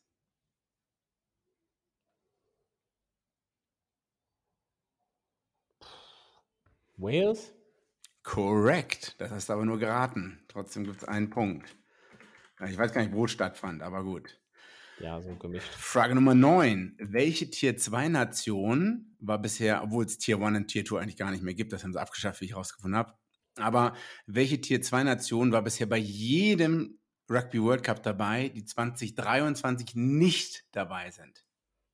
Wales? Correct. Das hast du aber nur geraten. Trotzdem gibt es einen Punkt. Ich weiß gar nicht, wo es stattfand, aber gut. Ja, so gemischt. Frage Nummer neun. Welche Tier zwei Nation war bisher, obwohl es Tier eins und Tier zwei eigentlich gar nicht mehr gibt, das haben sie abgeschafft, wie ich rausgefunden habe, aber welche Tier zwei Nation war bisher bei jedem Rugby World Cup dabei, die zwanzig dreiundzwanzig nicht dabei sind?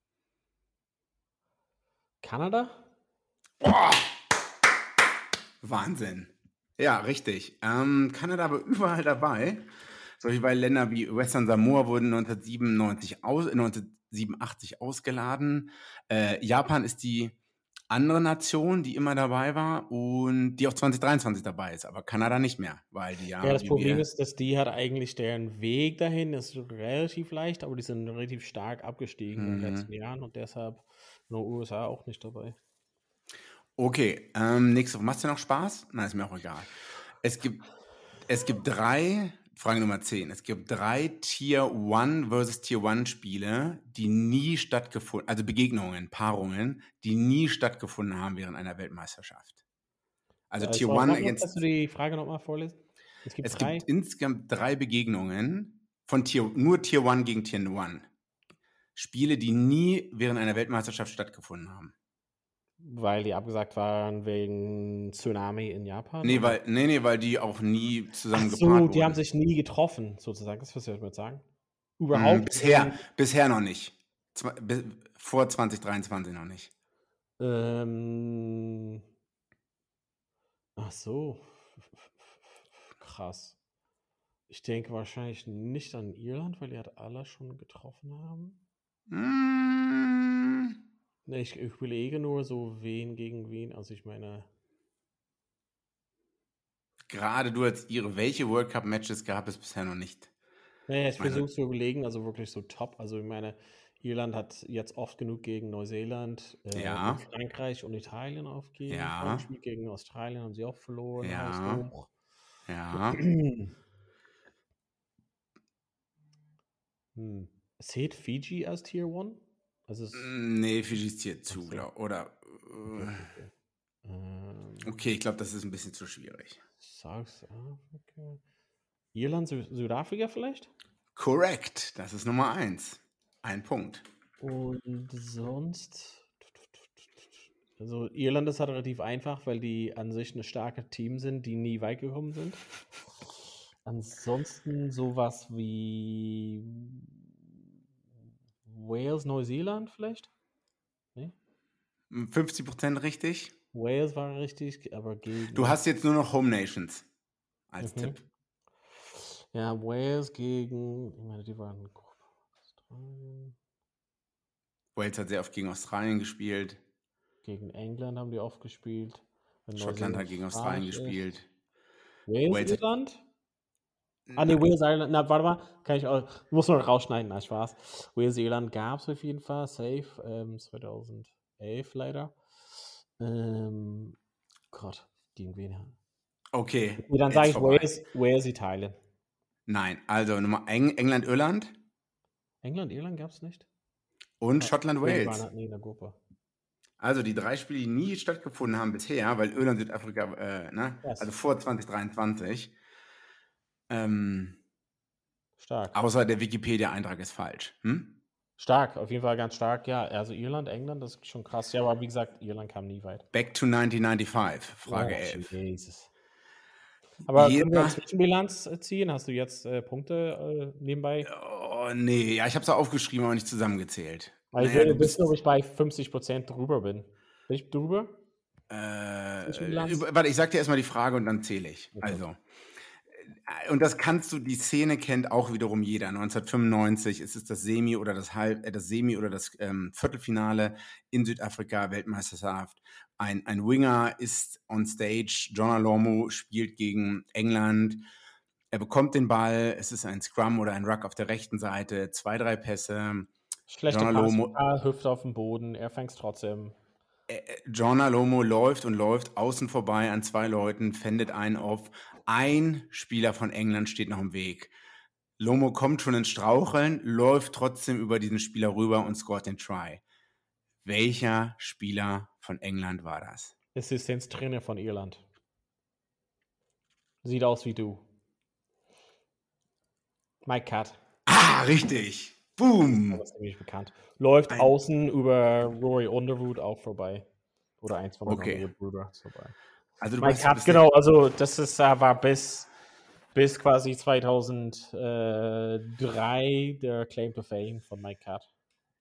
Kanada? Boah! Wahnsinn. Ja, richtig. Ähm, Kanada war überall dabei. Solche Länder wie Western Samoa wurden neunzehnhundertsiebenundneunzig aus, neunzehnhundertsiebenundachtzig ausgeladen. Äh, Japan ist die andere Nation, die immer dabei war und die auch zwanzig dreiundzwanzig dabei ist, aber Kanada nicht mehr, weil die ja... Ja, das wie Problem wir- ist, dass die hat eigentlich deren Weg dahin, ist relativ leicht, aber die sind relativ stark abgestiegen in den Mhm. letzten Jahren und deshalb nur U S A auch nicht dabei. Okay, ähm, nächste Woche. Machst du noch Spaß? Nein, ist mir auch egal. Es gibt, es gibt drei, Frage Nummer zehn, es gibt drei Tier eins versus Tier eins Spiele, die nie stattgefunden, also Begegnungen, Paarungen, die nie stattgefunden haben während einer Weltmeisterschaft. Also Äh, Tier sorry, eins noch mal, against... Kannst du die Frage nochmal vorlesen? Es gibt Es drei. gibt insgesamt drei Begegnungen von Tier, nur Tier eins gegen Tier eins. Spiele, die nie während einer Weltmeisterschaft stattgefunden haben. Weil die abgesagt waren wegen Tsunami in Japan? Nee, oder? weil, nee, nee, weil die auch nie Ach zusammen so, gepaart wurden. die haben sich nie getroffen, sozusagen. Das, was ich damit sagen. Mm, Überhaupt? bisher, bisher noch nicht. Zwa- bis, vor zwanzig dreiundzwanzig noch nicht. Ähm, ach so. Krass. Ich denke wahrscheinlich nicht an Irland, weil die halt alle schon getroffen haben. Mm, Ne, ich überlege nur so, wen gegen wen. Also ich meine, gerade du als ihre, welche World Cup Matches gab es bisher noch nicht? naja, ich meine- versuche zu überlegen, also wirklich so top. Also ich meine, Irland hat jetzt oft genug gegen Neuseeland, äh, Ja. und Frankreich und Italien aufgegeben. Ja. Beim Spiel gegen Australien haben sie auch verloren. Ja. haushoch. Ja. Hm. Zählt Fiji als Tier eins? Also es, Nee, Fiji ist hier zu, Ach so. glaub, oder? okay, äh, okay. Ähm, Okay, ich glaube, das ist ein bisschen zu schwierig. South Africa. Irland, Sü Südafrika vielleicht? Correct, das ist Nummer eins. Ein Punkt. Und sonst. Also Irland ist halt relativ einfach, weil die an sich ein starkes Team sind, die nie weit gekommen sind. Ansonsten sowas wie Wales, Neuseeland vielleicht? Nee? fünfzig Prozent richtig. Wales war richtig, aber gegen. Du hast jetzt nur noch Home Nations als Mhm. Tipp. Ja, Wales gegen. Ich meine, die waren Gruppe Australien. Wales hat sehr oft gegen Australien gespielt. Gegen England haben die oft gespielt. Wenn Schottland hat Neuseeland gegen Australien stark ist. gespielt. Wales, Wales hat- Irland? Ah, ne, Wales, Irland. Na, warte mal. Kann ich auch. Muss man rausschneiden. Na, Spaß. Wales, Irland gab es auf jeden Fall. Safe. Ähm, zweitausendelf leider. Ähm, Gott, gegen wen? Okay. Okay, dann jetzt sage ich vorbei. Wales, Wales, Italien. Nein, also Nummer Eng England, Irland. England, Irland gab es nicht? und Schottland-Wales. Die waren halt nie in der Gruppe. Also die drei Spiele, die nie stattgefunden haben bisher, weil Irland, Südafrika, äh, ne? Yes. Also vor zwanzig dreiundzwanzig. Ähm, Stark. außer der Wikipedia-Eintrag ist falsch. Hm? Stark, auf jeden Fall ganz stark, ja. Also Irland, England, das ist schon krass. Ja, aber wie gesagt, Irland kam nie weit. Back to neunzehnhundertfünfundneunzig, Frage oh, elf. Jesus. Aber Jeder- können wir eine Zwischenbilanz äh, ziehen? Hast du jetzt äh, Punkte äh, nebenbei? Oh, nee, ja, ich habe es aufgeschrieben, aber nicht zusammengezählt. Weil ich Naja, will du bist- wissen, ob ich bei fünfzig Prozent drüber bin. Bin ich drüber? Äh, Zwischenbilanz? über, warte, ich sag dir erstmal die Frage und dann zähle ich. Okay. Also, äh, und das kannst du, die Szene kennt auch wiederum jeder. neunzehnhundertfünfundneunzig ist es das Semi oder das Halb, äh, das Semi oder das ähm, Viertelfinale in Südafrika, Weltmeisterschaft. Ein, ein Winger ist on stage, John Alomo spielt gegen England. Er bekommt den Ball, es ist ein Scrum oder ein Ruck auf der rechten Seite, zwei, drei Pässe. Schlechte John Pass, Alomo- ah, Hüfte auf dem Boden, er fängt trotzdem. John Alomo läuft und läuft außen vorbei an zwei Leuten, fändet einen auf. Ein Spieler von England steht noch im Weg. Lomo kommt schon ins Straucheln, läuft trotzdem über diesen Spieler rüber und scoret den Try. Welcher Spieler von England war das? Assistenztrainer von Irland. Sieht aus wie du. Mike Catt. Ah, richtig. Boom. Das ist ziemlich bekannt. Läuft Ein- außen über Rory Underwood auch vorbei. Oder eins von den Okay. Underwood-Brüdern ist vorbei. Also du Mike bist, Catt, bist genau, also das ist, äh, war bis, bis quasi zweitausenddrei der Claim to Fame von Mike Catt.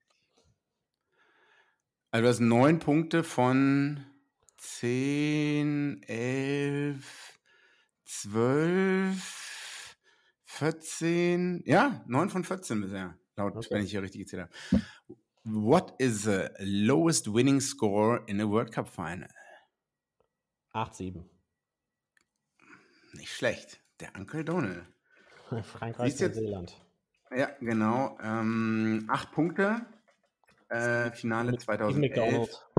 Also du hast neun Punkte von zehn, elf, zwölf, vierzehn. Ja, neun von vierzehn bisher, laut, Okay. wenn ich hier richtig gezählt habe. What is the lowest winning score in a World Cup Final? acht sieben. Nicht schlecht. Der Uncle Donald. Frankreich, Siehst jetzt- Neuseeland. Ja, genau. Ähm, acht Punkte. Äh, Finale Steven zweitausendelf. McDonald.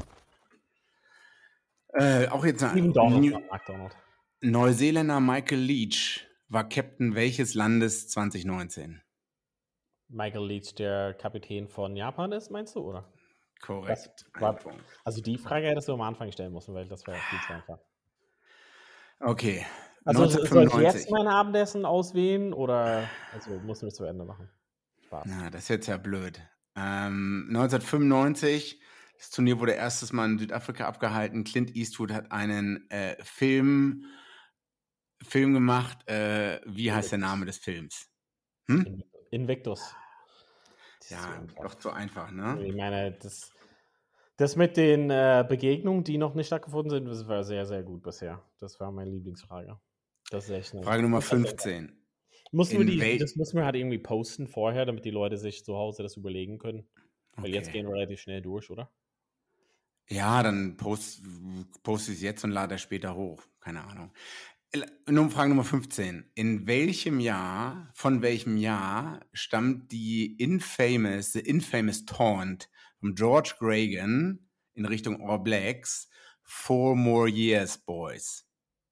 Äh, auch jetzt eine Steven Donald. New- not McDonald. Neuseeländer Michael Leach war Captain welches Landes zwanzig neunzehn? Michael Leach, der Kapitän von Japan ist, meinst du, oder? Korrekt. Das war- Ein Punkt. Also die Frage hättest du am Anfang stellen müssen, weil das wäre viel zu einfach. Okay. Also soll ich jetzt neunzehnhundertfünfundneunzig. mein Abendessen auswählen oder also muss man es zu Ende machen? Spaß. Na, das ist jetzt ja blöd. Ähm, neunzehnhundertfünfundneunzig, das Turnier wurde erstes Mal in Südafrika abgehalten. Clint Eastwood hat einen äh, Film, Film gemacht. Äh, wie heißt der Name des Films? Hm? Invictus. Das ist Ja, so einfach. doch zu einfach, ne? Ich meine, das, das mit den äh, Begegnungen, die noch nicht stattgefunden sind, das war sehr, sehr gut bisher. Das war meine Lieblingsfrage. Das ist echt eine Frage Nummer das ist echt- fünfzehn. Mussten wir In die, wel- das müssen wir halt irgendwie posten vorher, damit die Leute sich zu Hause das überlegen können. Weil jetzt Okay. gehen wir relativ schnell durch, oder? Ja, dann post, poste ich es jetzt und lade es später hoch. Keine Ahnung. Nun Frage Nummer fünfzehn. In welchem Jahr, von welchem Jahr stammt die infamous, the infamous taunt von George Gregan in Richtung All Blacks? Four more years, boys.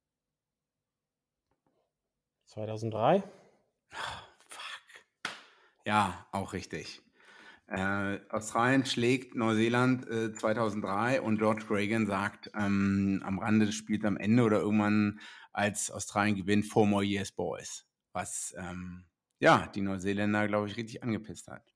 zweitausenddrei? Fuck. Ja, auch richtig. Äh, Australien schlägt Neuseeland äh, zweitausenddrei und George Gregan sagt ähm, am Rande des Spiels am Ende oder irgendwann, als Australien gewinnt, four more years, boys. Was, ähm, ja, die Neuseeländer, glaube ich, richtig angepisst hat.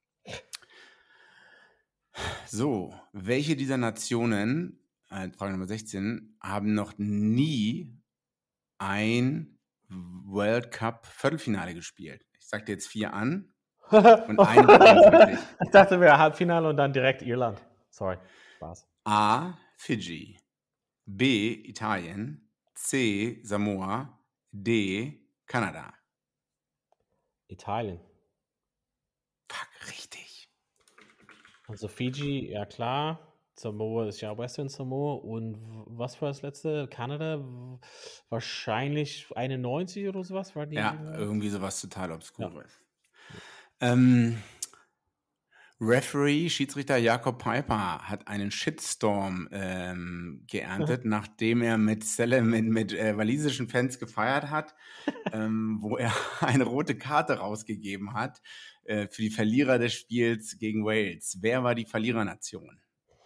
So, welche dieser Nationen, äh, Frage Nummer sechzehn, haben noch nie ein World Cup Viertelfinale gespielt? Ich sage dir jetzt vier an. Und eine davon ist richtig. Ich dachte, wir Halbfinale und dann direkt Irland. Sorry. Spaß. A. Fidschi. B. Italien. C. Samoa. D. Kanada. Italien. Fuck, richtig. Also Fiji, ja klar. Samoa ist ja Western Samoa. Und w- was war das letzte? Kanada? W- Wahrscheinlich einundneunzig oder sowas war die. Ja, äh, irgendwie sowas total Obskures. Ähm, Referee, Schiedsrichter Jakob Piper hat einen Shitstorm ähm, geerntet, nachdem er mit, Cele mit, mit äh, walisischen Fans gefeiert hat, ähm, wo er eine rote Karte rausgegeben hat, äh, für die Verlierer des Spiels gegen Wales. Wer war die Verlierernation?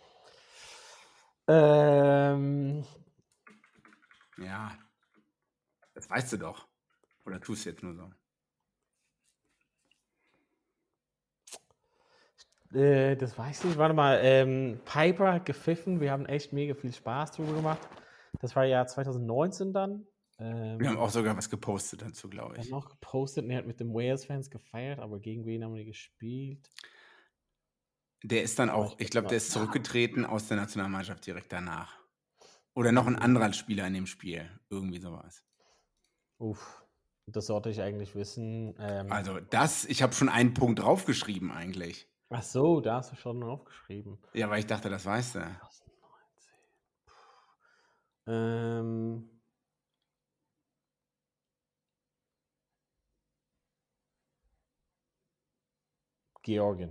Ähm, Ja, das weißt du doch. Oder tust du jetzt nur so? äh, das weiß ich nicht. Warte mal. Ähm, Piper hat gepfiffen. Wir haben echt mega viel Spaß drüber gemacht. Das war ja zwanzig neunzehn dann. Ähm, Wir haben auch sogar was gepostet dazu, glaube wir ich. haben auch gepostet und er hat mit den Wales-Fans gefeiert, aber gegen wen haben wir gespielt? Der ist dann Aber auch, ich ich glaube, mal- der ist zurückgetreten aus der Nationalmannschaft direkt danach. Oder noch ein anderer Spieler in dem Spiel. Irgendwie sowas. Uff, das sollte ich eigentlich wissen. Ähm, Also das, ich habe schon einen Punkt draufgeschrieben eigentlich. ach so, da hast du schon aufgeschrieben. Ja, weil ich dachte, das weißt du. zwanzig neunzehn. Puh. Ähm, Georgien.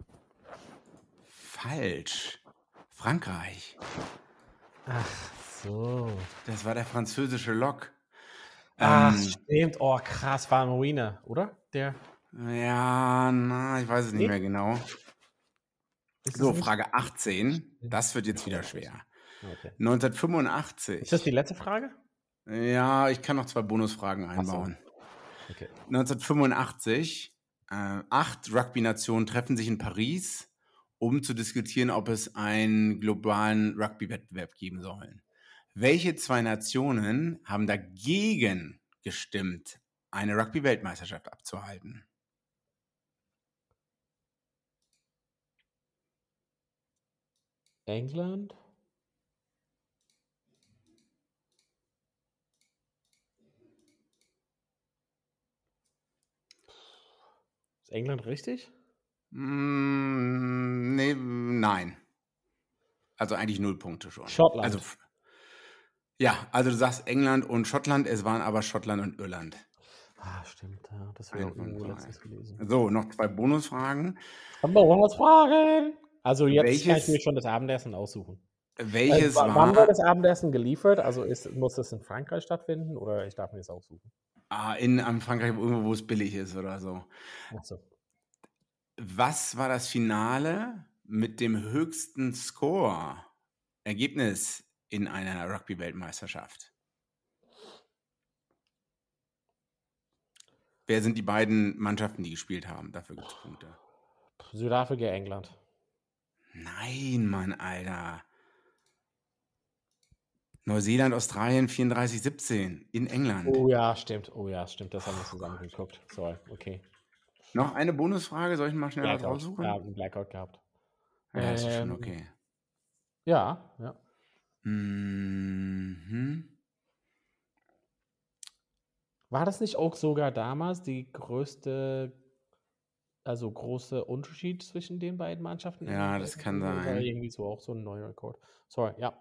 Falsch. Frankreich. Ach so. Das war der französische Lok. Ach, Ähm, stimmt. Oh, krass, war Marina, oder? Der. ja, na, ich weiß es nicht Nee? mehr genau. Ist So, das nicht- Frage achtzehn. Das wird jetzt wieder schwer. Okay. neunzehnhundertfünfundachtzig. Ist das die letzte Frage? Ja, ich kann noch zwei Bonusfragen so. einbauen. Okay. neunzehnhundertfünfundachtzig, äh, acht Rugby-Nationen treffen sich in Paris, um zu diskutieren, ob es einen globalen Rugby-Wettbewerb geben soll. Welche zwei Nationen haben dagegen gestimmt, eine Rugby-Weltmeisterschaft abzuhalten? England? Ist England richtig? Mm, nee, nein. Also eigentlich null Punkte schon. Schottland. Also, f- ja, also du sagst England und Schottland, es waren aber Schottland und Irland. Ah, stimmt. Ja, das habe ich Ein auch irgendwo von letztens zwei. gelesen. So, noch zwei Bonusfragen. Aber was fragen? Also jetzt kann ich Welches- mir schon das Abendessen aussuchen. Welches äh, w- Wann war wird das Abendessen geliefert? Also ist, muss das in Frankreich stattfinden oder ich darf mir das aussuchen? ah, in am Frankreich irgendwo, wo es billig ist oder so? Achso. Was war das Finale mit dem höchsten Score, Ergebnis in einer Rugby-Weltmeisterschaft? Wer sind die beiden Mannschaften, die gespielt haben? Dafür gibt es Punkte. Südafrika, England. Nein, Mann, Alter. Neuseeland, Australien, vierunddreißig siebzehn in England. Oh ja, stimmt. Oh ja, stimmt. Das haben wir zusammen geguckt. Sorry, okay. Noch eine Bonusfrage, soll ich mal schnell was Blackout. raussuchen? Ja, einen Blackout gehabt. Ja, ist schon Ähm, okay. Ja, ja. Mhm. War das nicht auch sogar damals die größte, also große Unterschied zwischen den beiden Mannschaften? Ja, das kann War sein. irgendwie so auch so ein neuer Rekord. Sorry, ja.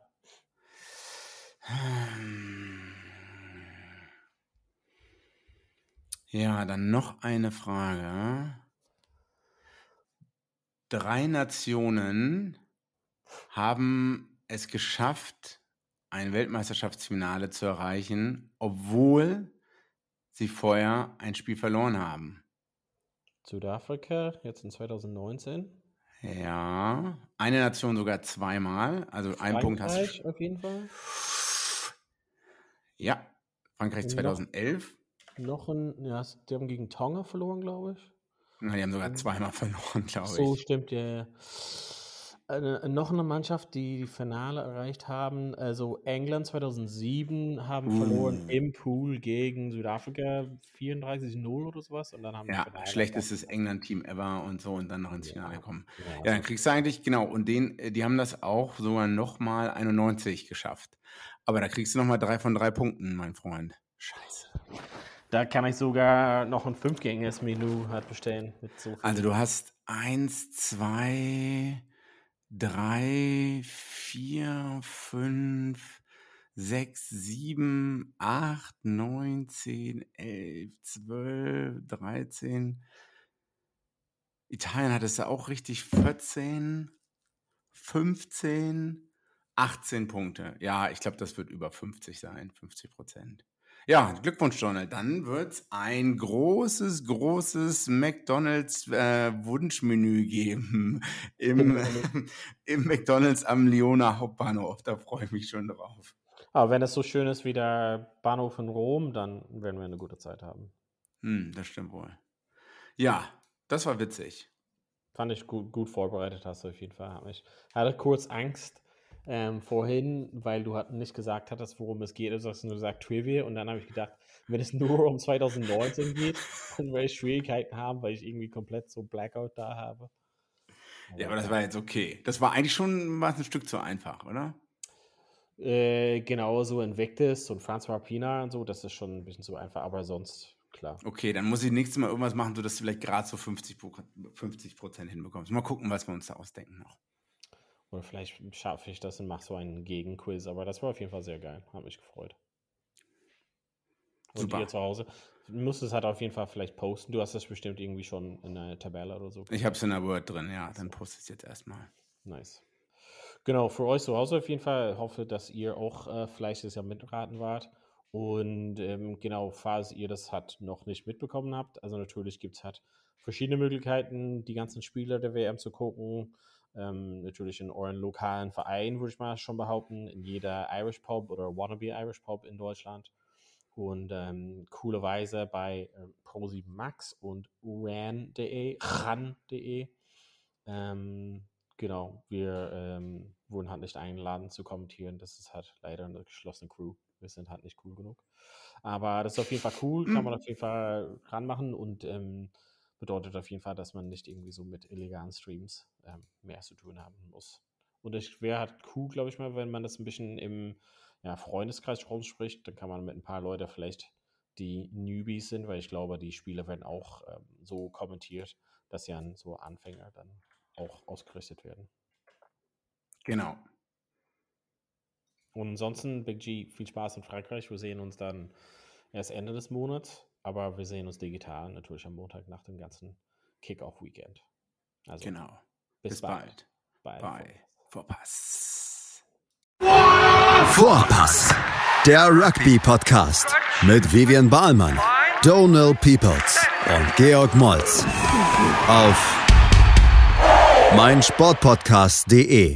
Ja, dann noch eine Frage. Drei Nationen haben es geschafft, ein Weltmeisterschaftsfinale zu erreichen, obwohl sie vorher ein Spiel verloren haben. Südafrika, jetzt in zwanzig neunzehn. Ja, eine Nation sogar zweimal, also einen Punkt hast Frankreich du. auf jeden Fall. Ja, Frankreich Noch- zweitausendelf. Noch ein, ja, die haben gegen Tonga verloren, glaube ich. Na, die haben sogar zweimal verloren, glaube So ich. stimmt, ja. ja. Eine, noch eine Mannschaft, die die Finale erreicht haben. Also England zweitausendsieben haben Uh. verloren im Pool gegen Südafrika vierunddreißig null oder sowas. Und dann haben die Ja, Finale schlechtestes England-Team ever und so und dann noch ins Ja, Finale kommen. Ja, Ja, dann kriegst du eigentlich, genau, und den, äh, die haben das auch sogar nochmal einundneunzig geschafft. Aber da kriegst du nochmal drei von drei Punkten, mein Freund. Scheiße. da kann ich sogar noch ein fünfgängiges Menü halt bestellen. Mit so viel. Also du hast eins, zwei, drei, vier, fünf, sechs, sieben, acht, neun, zehn, elf, zwölf, dreizehn. Italien hattest du auch richtig, vierzehn, fünfzehn, achtzehn Punkte. Ja, ich glaube, das wird über fünfzig sein, fünfzig Prozent. Ja, Glückwunsch, Donald. Dann wird es ein großes, großes McDonalds äh, Wunschmenü geben im, im McDonalds am Lyoner Hauptbahnhof. Da freue ich mich schon drauf. Aber wenn es so schön ist wie der Bahnhof in Rom, dann werden wir eine gute Zeit haben. Hm, das stimmt wohl. Ja, das war witzig. Fand ich gut, gut vorbereitet hast du auf jeden Fall. Ich hatte kurz Angst ähm, vorhin, weil du hat nicht gesagt hattest, worum es geht. Du hast nur gesagt Trivia und dann habe ich gedacht, wenn es nur um zwanzig neunzehn geht, dann werde ich Schwierigkeiten haben, weil ich irgendwie komplett so Blackout da habe. Aber ja, aber das war jetzt okay. Das war eigentlich schon war ein Stück zu einfach, oder? Äh, genau, so Invictus und François Pina und so, das ist schon ein bisschen zu einfach, aber sonst, klar. Okay, dann muss ich nächstes Mal irgendwas machen, sodass du vielleicht gerade so fünfzig Prozent hinbekommst. Mal gucken, was wir uns da ausdenken noch. Oder vielleicht schaffe ich das und mache so einen Gegenquiz, aber das war auf jeden Fall sehr geil. Hat mich gefreut. Und Super. Ihr zu Hause, du musst es halt auf jeden Fall vielleicht posten. Du hast das bestimmt irgendwie schon in einer Tabelle oder so. Ich habe es in der Word drin, ja. Dann poste ich es jetzt erstmal. Nice. Genau, für euch zu Hause auf jeden Fall. Ich hoffe, dass ihr auch äh, fleißig am Mitraten wart. Und ähm, genau, falls ihr das halt noch nicht mitbekommen habt, also natürlich gibt es halt verschiedene Möglichkeiten, die ganzen Spiele der W M zu gucken. Ähm, natürlich in euren lokalen Vereinen, würde ich mal schon behaupten, in jeder Irish Pub oder Wannabe Irish Pub in Deutschland. Und ähm, coolerweise bei äh, Pro sieben Max und ran punkt de, ran punkt de. Ähm, genau, wir ähm, wurden halt nicht eingeladen zu kommentieren. Das ist halt leider eine geschlossene Crew. Wir sind halt nicht cool genug. Aber das ist auf jeden Fall cool, kann man auf jeden Fall ranmachen und ähm, bedeutet auf jeden Fall, dass man nicht irgendwie so mit illegalen Streams ähm, mehr zu tun haben muss. Und es wäre halt cool, glaube ich mal, wenn man das ein bisschen im ja, Freundeskreis rumspricht, dann kann man mit ein paar Leuten vielleicht, die Newbies sind, weil ich glaube, die Spiele werden auch ähm, so kommentiert, dass ja so Anfänger dann auch ausgerüstet werden. Genau. Und ansonsten, Big G, viel Spaß in Frankreich. Wir sehen uns dann erst Ende des Monats, aber wir sehen uns digital natürlich am Montag nach dem ganzen Kick-Off-Weekend. Also, genau. Bis, bis bald. bald. Bei Vorpass. Vorpass. Der Rugby-Podcast mit Vivian Bahlmann, Donald Peoples und Georg Moltz auf meinsportpodcast punkt de.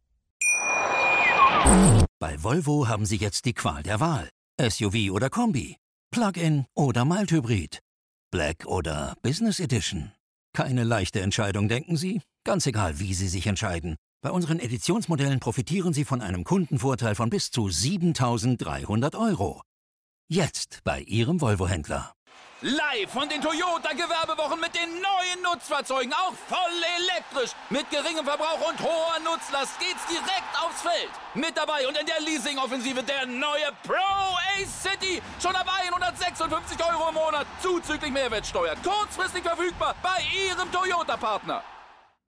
Bei Volvo haben Sie jetzt die Qual der Wahl. S U V oder Kombi, Plug-in oder Mild-Hybrid, Black oder Business Edition. Keine leichte Entscheidung, denken Sie? Ganz egal, wie Sie sich entscheiden. Bei unseren Editionsmodellen profitieren Sie von einem Kundenvorteil von bis zu siebentausenddreihundert Euro. Jetzt bei Ihrem Volvo-Händler. Live von den Toyota-Gewerbewochen mit den neuen Nutzfahrzeugen, auch voll elektrisch. Mit geringem Verbrauch und hoher Nutzlast geht's direkt aufs Feld. Mit dabei und in der Leasing-Offensive der neue Pro-Ace-City. Schon ab hundertsechsundfünfzig Euro im Monat, zuzüglich Mehrwertsteuer. Kurzfristig verfügbar bei Ihrem Toyota-Partner.